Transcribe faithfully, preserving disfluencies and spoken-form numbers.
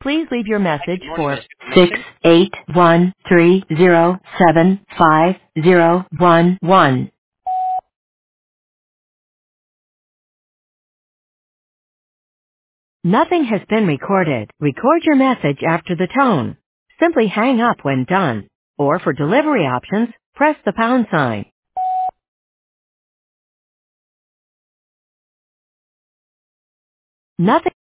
Please leave your Hi, message good morning. for This six information. eight one three zero seven five zero one one. Nothing has been recorded. Record your message after the tone. Simply hang up when done. Or for delivery options, press the pound sign. Nothing